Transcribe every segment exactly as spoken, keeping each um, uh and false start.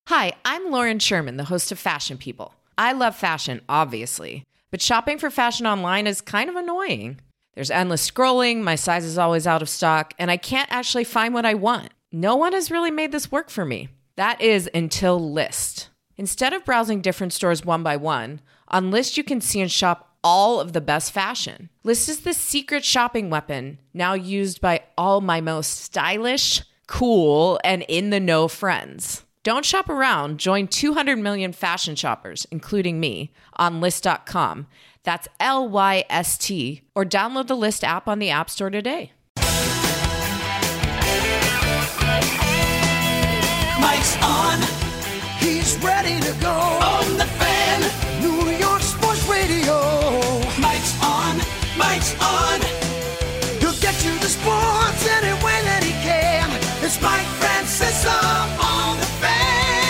Hi, I'm Lauren Sherman, the host of Fashion People. I love fashion, obviously, but shopping for fashion online is kind of annoying. There's endless scrolling, my size is always out of stock, and I can't actually find what I want. No one has really made this work for me. That is until Lyst. Instead of browsing different stores one by one, on Lyst you can see and shop all of the best fashion. Lyst is the secret shopping weapon, now used by all my most stylish, cool, and in-the-know friends. Don't shop around. Join two hundred million fashion shoppers, including me, on Lyst dot com. That's L Y S T. Or download the Lyst app on the App Store today. Mike's on. He's ready to go. On the Fan. New York Sports Radio. Mike's on. Mike's on. He'll get you the sports any way that he can. It's Mike Francesa on the Fan.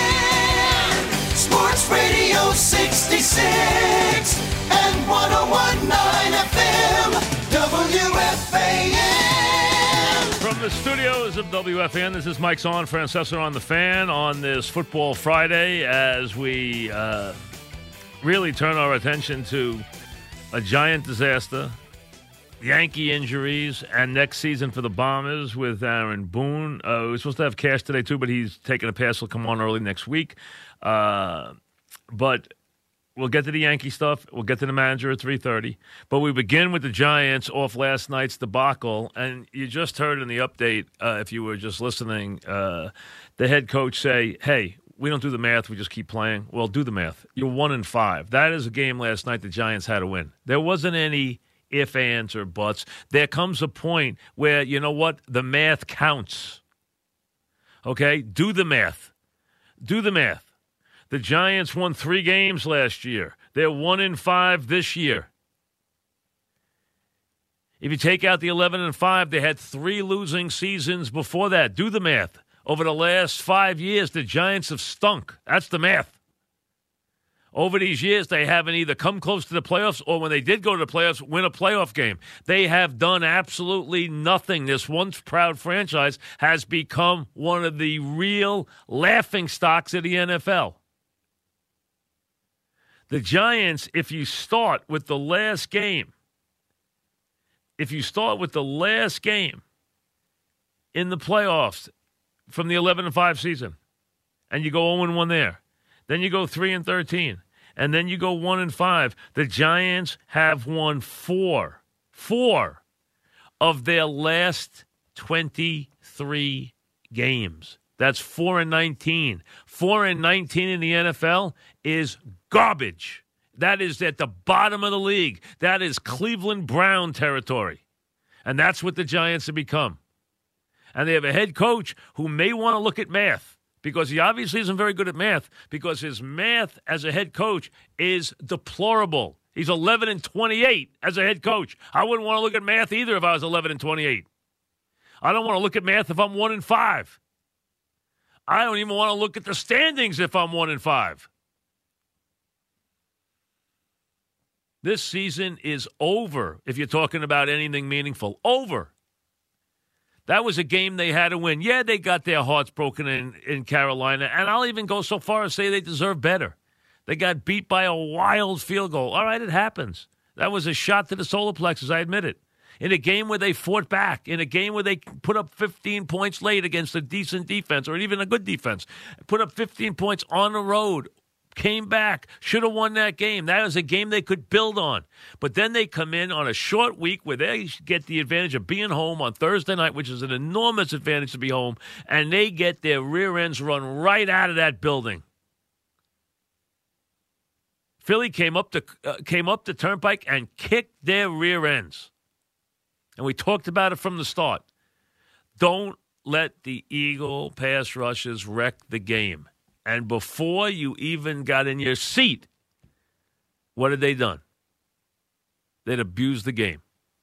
Sports Radio sixty-six and one oh one point nine F M W F A N. From the studios of W F A N, this is Mike's on, Francesa on the Fan on this Football Friday as we uh, really turn our attention to a giant disaster, Yankee injuries, and next season for the Bombers with Aaron Boone. Uh, we were supposed to have Cash today, too, but he's taking a pass. He'll come on early next week. Uh, but we'll get to the Yankee stuff. We'll get to the manager at three thirty. But we begin with the Giants off last night's debacle. And you just heard in the update, uh, if you were just listening, uh, the head coach say, hey, we don't do the math. We just keep playing. Well, do the math. You're one and five. That is a game last night the Giants had to win. There wasn't any if, ands, or buts. There comes a point where, you know what, the math counts. Okay? Do the math. Do the math. The Giants won three games last year. They're one in five this year. If you take out the eleven and five, they had three losing seasons before that. Do the math. Over the last five years, the Giants have stunk. That's the math. Over these years, they haven't either come close to the playoffs or when they did go to the playoffs, win a playoff game. They have done absolutely nothing. This once proud franchise has become one of the real laughing stocks of the N F L. The Giants, if you start with the last game, if you start with the last game in the playoffs from the eleven and five season, and you go oh and one there, then you go three and thirteen, and then you go one and five. The Giants have won four, four of their last twenty-three games. That's four and nineteen. Four and nineteen in the N F L is garbage. That is at the bottom of the league. That is Cleveland Brown territory. And that's what the Giants have become. And they have a head coach who may want to look at math, because he obviously isn't very good at math, because his math as a head coach is deplorable. He's eleven and twenty-eight as a head coach. I wouldn't want to look at math either if I was eleven and twenty-eight. I don't want to look at math if I'm one and five. I don't even want to look at the standings if I'm one and five. This season is over if you're talking about anything meaningful. Over. That was a game they had to win. Yeah, they got their hearts broken in, in Carolina, and I'll even go so far as say they deserve better. They got beat by a wild field goal. All right, it happens. That was a shot to the solar plexus, I admit it. In a game where they fought back, in a game where they put up fifteen points late against a decent defense or even a good defense, put up fifteen points on the road, came back, should have won that game. That was a game they could build on. But then they come in on a short week where they get the advantage of being home on Thursday night, which is an enormous advantage to be home, and they get their rear ends run right out of that building. Philly came up to uh, came up the turnpike and kicked their rear ends. And we talked about it from the start. Don't let the Eagle pass rushes wreck the game. And before you even got in your seat, what had they done? They'd abused the game.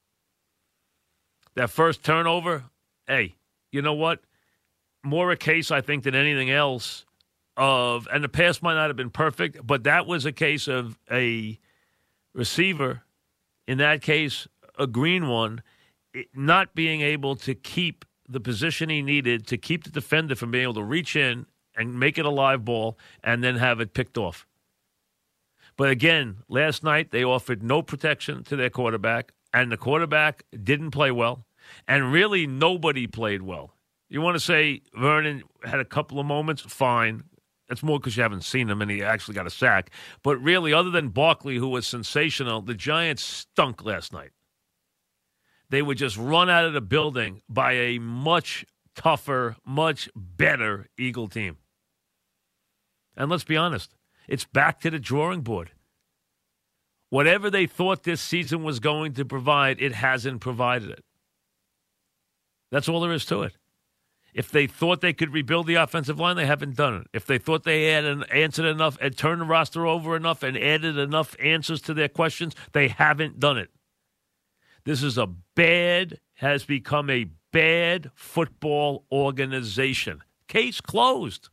That first turnover, hey, you know what? More a case, I think, than anything else of, and the pass might not have been perfect, but that was a case of a receiver, in that case, a green one, not being able to keep the position he needed to keep the defender from being able to reach in and make it a live ball and then have it picked off. But again, last night they offered no protection to their quarterback, and the quarterback didn't play well, and really nobody played well. You want to say Vernon had a couple of moments? Fine. That's more because you haven't seen him and he actually got a sack. But really, other than Barkley, who was sensational, the Giants stunk last night. They were just run out of the building by a much tougher, much better Eagle team. And let's be honest, it's back to the drawing board. Whatever they thought this season was going to provide, it hasn't provided it. That's all there is to it. If they thought they could rebuild the offensive line, they haven't done it. If they thought they had an, answered enough and turned the roster over enough and added enough answers to their questions, they haven't done it. This is a bad, has become a bad football organization. Case closed.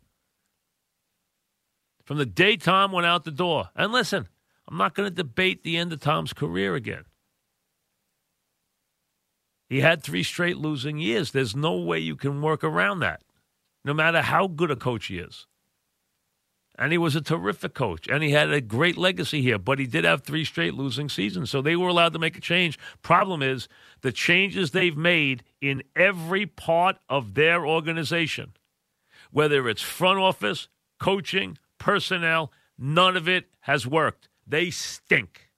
From the day Tom went out the door. And listen, I'm not going to debate the end of Tom's career again. He had three straight losing years. There's no way you can work around that, no matter how good a coach he is. And he was a terrific coach, and he had a great legacy here, but he did have three straight losing seasons, so they were allowed to make a change. Problem is, the changes they've made in every part of their organization, whether it's front office, coaching, personnel, none of it has worked. They stink.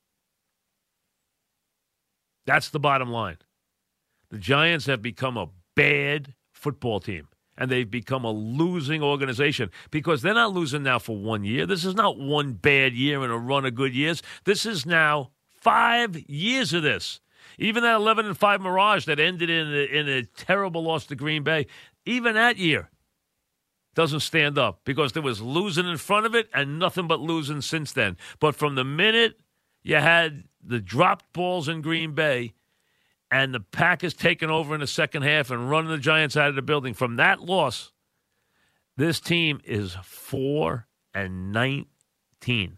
That's the bottom line. The Giants have become a bad football team, and they've become a losing organization because they're not losing now for one year. This is not one bad year and a run of good years. This is now five years of this. Even that eleven and five Mirage that ended in a, in a terrible loss to Green Bay, even that year doesn't stand up because there was losing in front of it and nothing but losing since then. But from the minute you had the dropped balls in Green Bay and the Packers taking over in the second half and running the Giants out of the building, from that loss, this team is four and nineteen.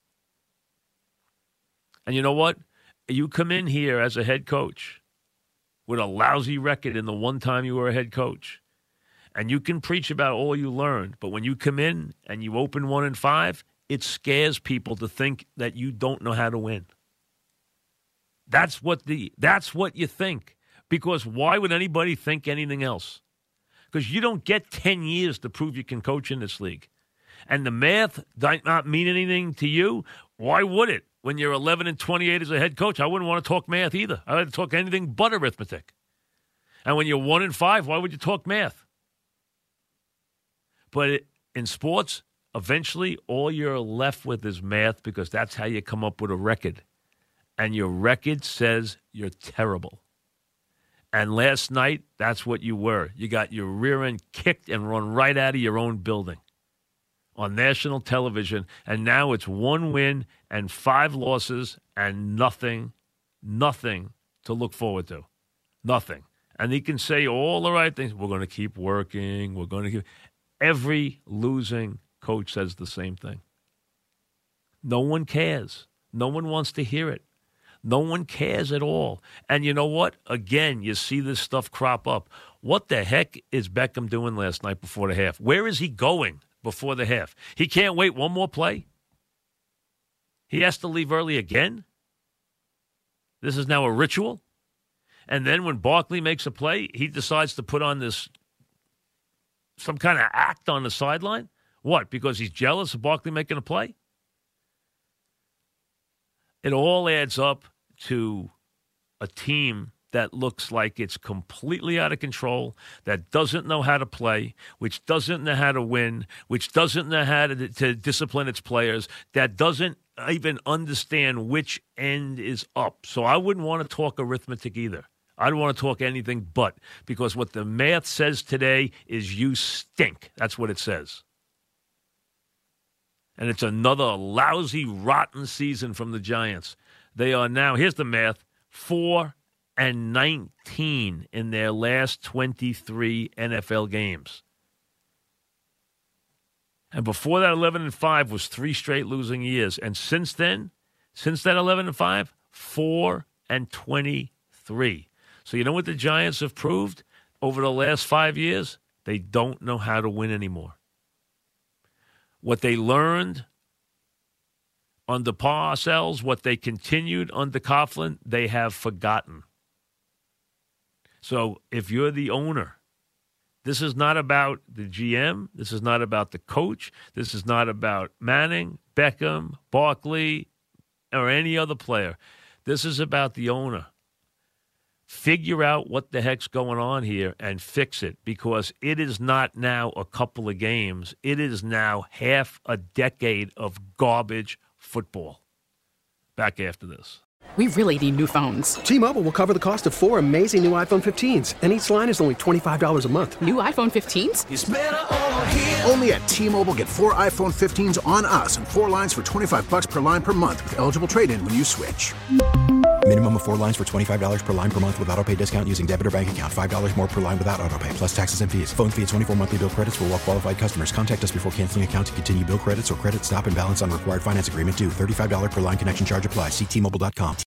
And you know what? You come in here as a head coach with a lousy record in the one time you were a head coach, and you can preach about all you learned, but when you come in and you open one and five, it scares people to think that you don't know how to win. That's what the that's what you think. Because why would anybody think anything else? Because you don't get ten years to prove you can coach in this league. And the math might not mean anything to you. Why would it? When you're eleven and twenty-eight as a head coach, I wouldn't want to talk math either. I would talk anything but arithmetic. And when you're one and five, why would you talk math? But it, in sports, eventually all you're left with is math because that's how you come up with a record. And your record says you're terrible. And last night, that's what you were. You got your rear end kicked and run right out of your own building on national television. And now it's one win and five losses and nothing, nothing to look forward to. Nothing. And he can say all the right things. We're going to keep working. We're going to keep. Every losing coach says the same thing. No one cares. No one wants to hear it. No one cares at all. And you know what? Again, you see this stuff crop up. What the heck is Beckham doing last night before the half? Where is he going before the half? He can't wait one more play? He has to leave early again? This is now a ritual? And then when Barkley makes a play, he decides to put on this some kind of act on the sideline? What, because he's jealous of Barkley making a play? It all adds up to a team that looks like it's completely out of control, that doesn't know how to play, which doesn't know how to win, which doesn't know how to, to discipline its players, that doesn't even understand which end is up. So I wouldn't want to talk arithmetic either. I don't want to talk anything but, because what the math says today is you stink. That's what it says. And it's another lousy, rotten season from the Giants. They are now, here's the math, four and nineteen in their last twenty-three N F L games. And before that, eleven and five was three straight losing years. And since then, since that eleven and five, four and twenty-three. So you know what the Giants have proved over the last five years? They don't know how to win anymore. what they learned under Parcells, what they continued under Coughlin, they have forgotten. So if you're the owner, this is not about the G M. This is not about the coach. This is not about Manning, Beckham, Barkley, or any other player. This is about the owner. Figure out what the heck's going on here and fix it, because it is not now a couple of games. It is now half a decade of garbage football. Back after this. We really need new phones. T-Mobile will cover the cost of four amazing new iPhone fifteens, and each line is only twenty-five dollars a month. New iPhone fifteens? It's better over here. Only at T-Mobile, get four iPhone fifteens on us and four lines for twenty-five dollars per line per month with eligible trade-in when you switch. Minimum of four lines for twenty-five dollars per line per month with autopay discount using debit or bank account. five dollars more per line without autopay, plus taxes and fees. Phone fee at twenty-four monthly bill credits for well-qualified customers. Contact us before canceling account to continue bill credits or credit stop and balance on required finance agreement due. thirty-five dollars per line connection charge applies. See T Mobile dot com.